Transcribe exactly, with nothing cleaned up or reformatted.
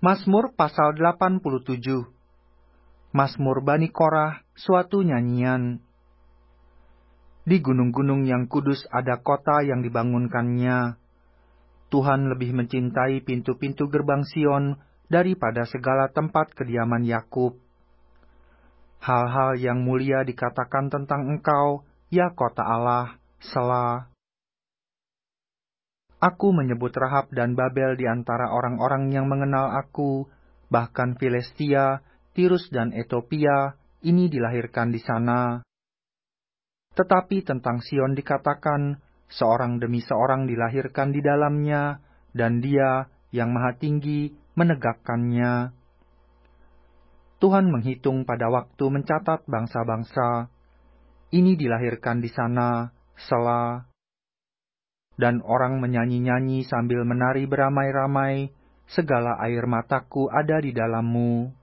Mazmur pasal delapan puluh tujuh. Mazmur Bani Korah, suatu nyanyian. Di gunung-gunung yang kudus ada kota yang dibangunkannya. Tuhan lebih mencintai pintu-pintu gerbang Sion daripada segala tempat kediaman Yakub. Hal-hal yang mulia dikatakan tentang Engkau, ya kota Allah, Sela. Aku menyebut Rahab dan Babel di antara orang-orang yang mengenal aku, bahkan Filistia, Tirus dan Ethiopia, ini dilahirkan di sana. Tetapi tentang Sion dikatakan, seorang demi seorang dilahirkan di dalamnya, dan Dia yang Maha Tinggi menegakkannya. Tuhan menghitung pada waktu mencatat bangsa-bangsa. Ini dilahirkan di sana, Sela. Dan orang menyanyi-nyanyi sambil menari beramai-ramai, segala air mataku ada di dalammu.